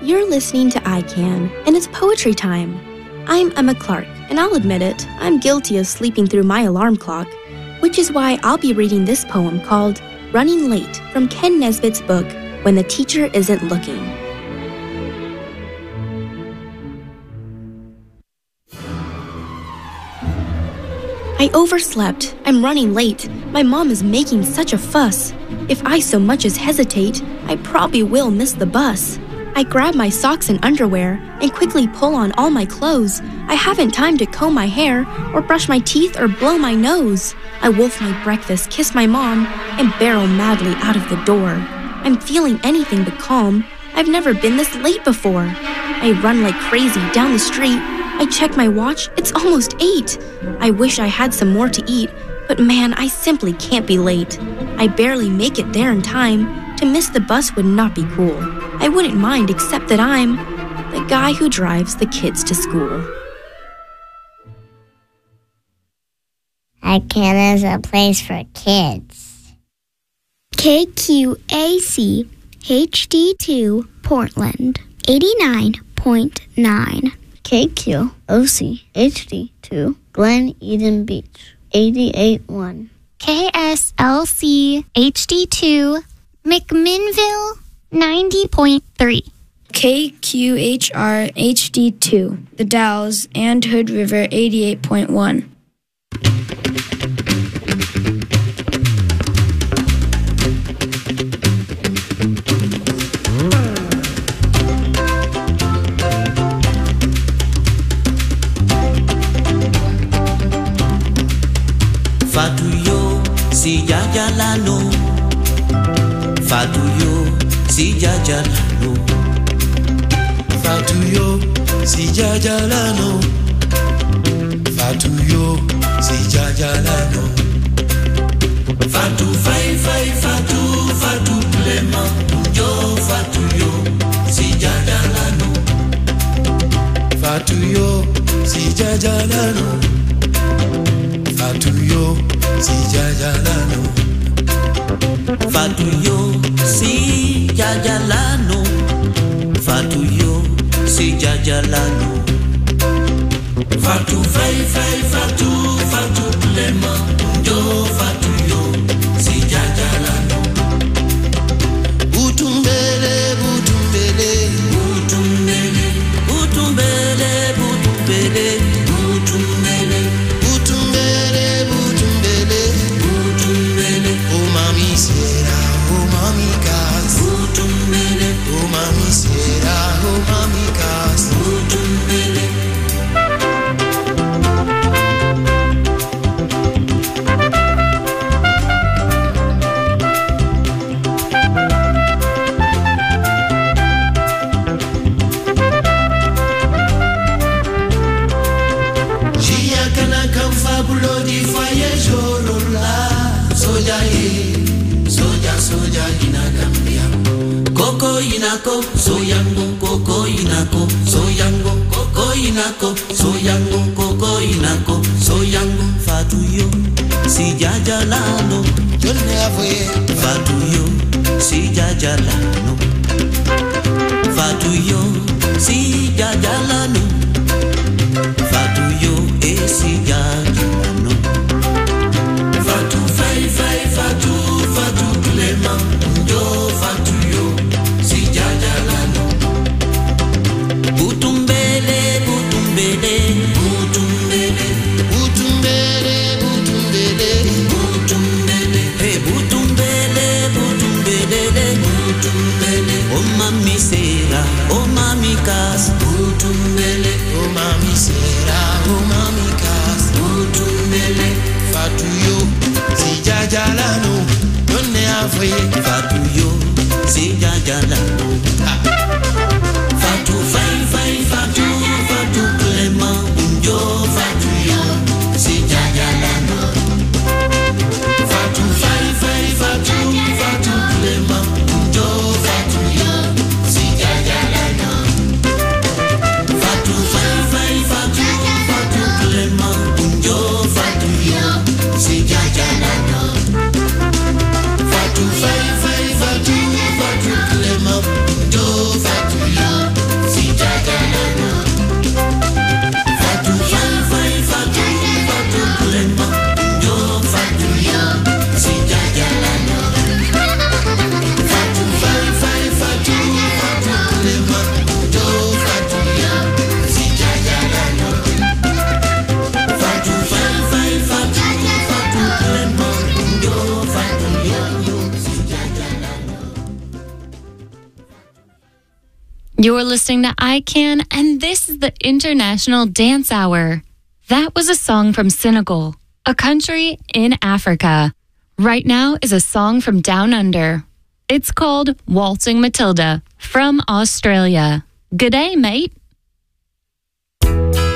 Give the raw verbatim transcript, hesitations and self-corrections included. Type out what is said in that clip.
You're listening to I Can, and it's poetry time. I'm Emma Clark, and I'll admit it, I'm guilty of sleeping through my alarm clock, which is why I'll be reading this poem called Running Late from Ken Nesbitt's book, When the Teacher Isn't Looking. I overslept. I'm running late. My mom is making such a fuss. If I so much as hesitate, I probably will miss the bus. I grab my socks and underwear and quickly pull on all my clothes. I haven't time to comb my hair or brush my teeth or blow my nose. I wolf my breakfast, kiss my mom, and barrel madly out of the door. I'm feeling anything but calm. I've never been this late before. I run like crazy down the street. I check my watch. It's almost eight. I wish I had some more to eat, but man, I simply can't be late. I barely make it there in time. To miss the bus would not be cool. I wouldn't mind except that I'm the guy who drives the kids to school. I Can is a place for kids. K Q A C H D two Portland eighty-nine point nine. K Q O C H D two Glen Eden Beach eighty-eight point one. K S L C H D two McMinnville ninety point three. K Q H R H D two The Dalles and Hood River eighty-eight point one. Fatuyo si jajalano, Fatuyo si jajalano, Fatuyo si jajalano, Fatuyo si jajalano, Fatu fai fai fatu fatu plema, yo Fatuyo si jajalano, Fatuyo si jajalano, Fatuyo si jajalano, Fatuyo si jajalano, Fatuyo si jajalano, Fatu fai fai fatu fatu plema, yo Fatuyo si jajalano, Butumbele butumbele butumbele butumbele butumbele butumbele butumbele butumbele butumbele oh mami sera oh mami kas butumbele oh mami sera oh mami kas butumbele Coco inako, soyango, coco inako, soyango, coco inako, soyango, coco inako, soyango, Fatuyo, si jajalano, yo ne fue Fatuyo, si jajalano, Fatuyo, si jajalano, Fatuyo, e si jajalano, Fatu fai fai fatu fatu plema, yo Fatuyo. Butumbele, butumbele, butumbele, butumbele butumbele butumbele, hey butumbele, butumbele, butumbele. Oh mami sera, oh mami kas, butumbele, oh mami sera oh mami kas butumbele, Fatuyo si jajalano, yo ne fue Fatuyo, si jajalano. Fatu fai fai fatu fatu plema, yo Fatuyo, si jajalano. Fatu fai fai fatu fatu plema, yo Fatuyo, si jajalano. Fatu fai fai fatu fatu plema, yo Fatuyo, si jajalano. Fatu fai fai fatu You're listening to I Can, and this is the International Dance Hour. That was a song from Senegal, a country in Africa. Right now is a song from Down Under. It's called Waltzing Matilda from Australia. Good day, mate.